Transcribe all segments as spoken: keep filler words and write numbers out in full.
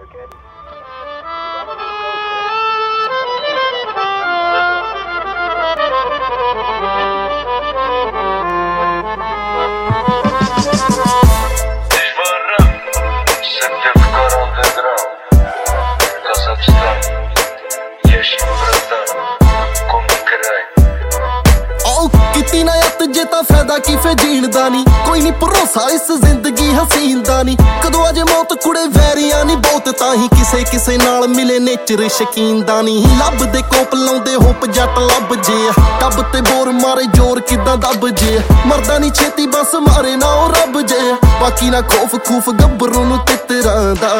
ਕੀਤੀ ਨਾ ਯੱਤ ਜੇ ਤਾਂ ਫਾਇਦਾ ਕੀ ਫੇ ਜੀਣ ਦਾ ਨੀ, ਕੋਈ ਨੀ ਭਰੋਸਾ ਇਸ ਜ਼ਿੰਦਗੀ ਹਸੀਨ ਦਾ ਨੀ। ਕਦੋਂ ਅਜੇ ਮੌਤ ਕੁੜੇ ਵੈਰੀਆਂ ਨੀ ਬਹੁਤ, ਤਾਂ ਹੀ ਕਿਸੇ ਕਿਸੇ ਨਾਲ ਮਿਲੇ ਨੇਚਰ ਸ਼ਕੀਨ ਦਾ ਨੀ। ਲੱਭਦੇ ਕੋਪ ਲਾਉਂਦੇ ਹੋਪ ਜੱਟ ਲੱਭ ਜੇ, ਟੱਬ ਤੇ ਬੋਰ ਮਾਰੇ ਜ਼ੋਰ ਕਿੱਦਾਂ ਦੱਬ ਜੇ। ਮਰਦਾ ਨੀ ਛੇਤੀ ਬਸ ਮਾਰੇ ਨਾ ਉਹ ਰੱਬ ਜੇ, ਬਾਕੀ ਨਾ ਖੋਫ ਖੂਫ ਗੱਭਰੂ ਨੂੰ ਤਿੱਤਰਾਂ ਦਾ।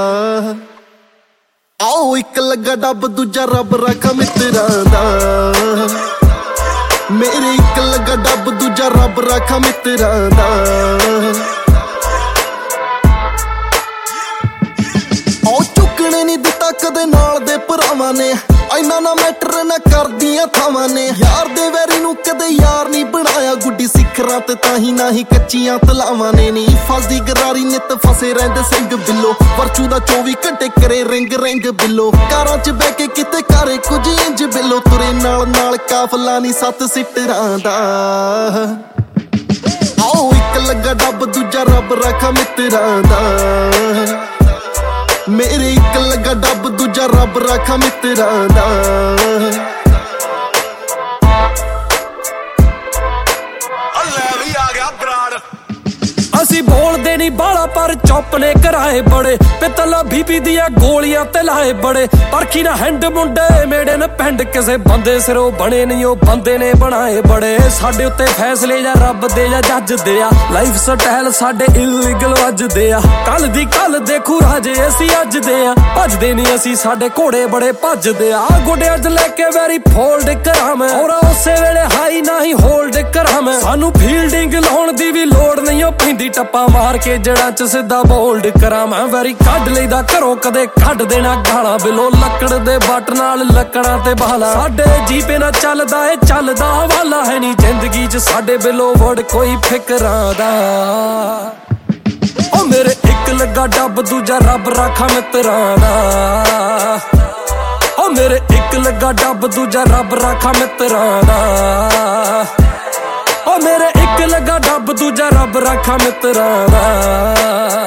ਆਓ ਇੱਕ ਲੱਗਾ ਡੱਬ ਦੂਜਾ ਰੱਬ ਰੱਖਾ ਮਿੱਤਰਾਂ ਦਾ, ਮੇਰੇ ਇੱਕ ਲੱਗਾ ਡੱਬ ਦੂਜਾ ਰੱਬ ਰੱਖਾ ਮਿੱਤਰਾਂ ਦਾ। ਉਹ ਚੁੱਕਣੇ ਨੀ ਦਿੱਤਾ ਕਦੇ ਨਾਲ ਦੇ ਭਰਾਵਾਂ ਨੇ, ਇੰਨਾ ਨਾ ਮੈਟਰ ਨਾ ਕਰਦੀਆਂ ਥਾਵਾਂ ਨੇ। ਯਾਰ ਦੇ ਵੈਰੀ ਨੂੰ ਕਦੇ ਯਾਰ ਨੀ ਬਣਾਇਆ, ਗੁੱਡੀ ਸਿਖਰਾਂ ਤੇ ਤਾਂ ਹੀ ਨਾ ਹੀ ਕੱਚੀਆਂ ਤਲਾਵਾਂ ਨੇ। ਨੀ ਫਸਦੀ ਗਰਾਰੀ ਨਿੱਤ ਫਸੇ ਰਹਿੰਦੇ ਸਿੰਘ ਬਿੱਲੋ, ਵਰਚੂ ਦਾ ਚੌਵੀ ਘੰਟੇ ਕਰੇ ਰਿੰਗ ਰਿੰਗ ਬਿੱਲੋ। ਕਾਰਾਂ ਚ ਬਹਿ ਕੇ ਕਿਤੇ ਕਰੇ ਕੁਝ ਇੰਜ ਬਿੱਲੋ, ਤੁਰੇ ਨਾਲ ਨਾਲ ਕਾਫਲਾ ਨੀ ਸੱਤ ਸਿੱਟਰਾਂ ਦਾ। ਆਓ ਇੱਕ ਲੱਗਾ ਡੱਬ ਦੂਜਾ ਰੱਬ ਰੱਖਾ ਮਿੱਤਰਾਂ ਦਾ, ਮੇਰੇ ਇੱਕ ਲੱਗਾ ਡੱਬ ਦੂਜਾ ਰੱਬ ਰੱਖਾ ਮਿੱਤਰਾਂ ਦਾ। ਅਸੀਂ ਬੋਲਦੇ ਨੀ ਬਾਲਾ ਪਰ ਚੁੱਪ ਨੇ ਕਰਾਏ ਬੜੇ, ਪਿੱਤਲਾ ਬੀਬੀ ਦੀਆਂ ਗੋਲੀਆਂ ਤੇ ਲਾਏ ਬੜੇ। ਪਰਖੀ ਨਾ ਹੈਂਡ ਮੁੰਡੇ ਮੇੜੇ ਨੇ ਪਿੰਡ, ਕਿਸੇ ਬੰਦੇ ਸਿਰੋਂ ਬਣੇ ਨਹੀਂ ਉਹ ਬੰਦੇ ਨੇ ਬਣਾਏ ਬੜੇ। ਸਾਡੇ ਉੱਤੇ ਫੈਸਲੇ ਜਾਂ ਰੱਬ ਦੇ ਜਾਂ ਜੱਜ ਦੇ ਆ, ਲਾਈਫ ਸਟਾਈਲ ਸਾਡੇ ਇਲੀਗਲ ਵੱਜਦੇ ਆ। ਕੱਲ ਦੀ ਕੱਲ ਦੇਖੂ ਰਾਜੇ ਅਸੀਂ ਅੱਜ ਦੇ ਆ, ਭੱਜਦੇ ਨਹੀਂ ਅਸੀਂ ਸਾਡੇ ਘੋੜੇ ਬੜੇ ਭੱਜਦੇ ਆ। ਗੋਡਿਆਂ 'ਚ ਲੈ ਕੇ ਵੈਰੀ ਫੋਲਡ ਕਰਾਂ ਮੈਂ, ਔਰ ਉਸੇ ਵੇਲੇ ਹਾਈ ਨਾ ਹੀ ਹੋਲਡ ਕਰਾਂ ਮੈਂ। ਸਾਨੂੰ ਫੀਲਡਿੰਗ ਲਾਉਣ ਦੀ ਵੀ ਲੋੜ ਨਹੀਂ ਉਹ ਪੈਂਦੀ, ਟੱਪਾ ਮਾਰ ਕੇ ਜੜਾਂ 'ਚ ਸਿੱਧਾ ਬੋਲਡ ਕਰਾਂ ਮੈਂ। ਵੈਰੀ ਕੱਢ ਲਈਦਾ ਘਰੋਂ ਕਦੇ ਕੱਢ ਦੇਣਾ ਗਾਲਾਂ ਬਿਲੋ, ਲੱਕੜ ਦੇ ਬੱਟ ਨਾਲ ਲੱਕੜਾਂ ਤੇ ਬਾਲਾ। ਸਾਡੇ ਜੀਪੇ ਨਾ ਚੱਲਦਾ ਏ ਚੱਲਦਾ ਹਵਾਲਾ, ਹੈ ਨੀ ਜ਼ਿੰਦਗੀ 'ਚ ਸਾਡੇ ਬਿਲੋ ਵੜ ਕੋਈ ਫਿਕਰਾਂ ਦਾ। ਉਹ ਮੇਰੇ ਇੱਕ ਲੱਗਾ ਡੱਬ ਦੂਜਾ ਰੱਬ ਰੱਖਾ ਮਿੱਤਰਾਂ ਦਾ, ਉਹ ਮੇਰੇ ਇੱਕ ਲੱਗਾ ਡੱਬ ਦੂਜਾ ਰੱਬ ਰੱਖਾ ਮਿੱਤਰਾਂ ਦਾ। ਉਹ ਮੇਰੇ ਇੱਕ ਲੱਗਾ ਡੱਬ ਦੂਜਾ ਰੱਬ ਰੱਖਾ ਮਿੱਤਰਾਂ ਦਾ।